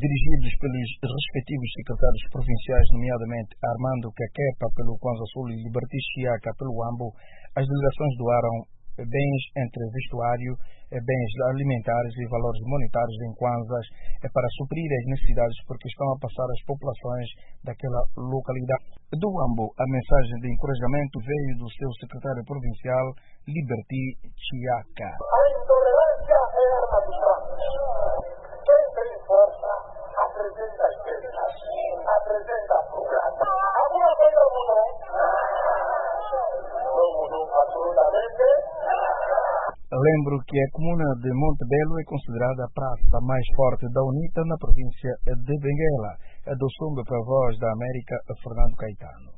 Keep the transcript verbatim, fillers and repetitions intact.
dirigidos pelos respectivos secretários provinciais, nomeadamente Armando Caquepa pelo Kwanza Sul e Liberty Chiaca pelo Huambo, as delegações doaram bens entre vestuário, bens alimentares e valores monetários em kwanzas para suprir as necessidades porque estão a passar as populações daquela localidade. Do Huambo, a mensagem de encorajamento veio do seu secretário provincial, Liberty Chiaca. A intolerância é arma dos fracos. Quem tem força apresenta esperança, apresenta programa. Alguma coisa mudou? Não mudou absolutamente. Lembro que a comuna de Montebello é considerada a praça mais forte da UNITA na província de Benguela. Do Sumbe para a Voz da América, Fernando Caetano.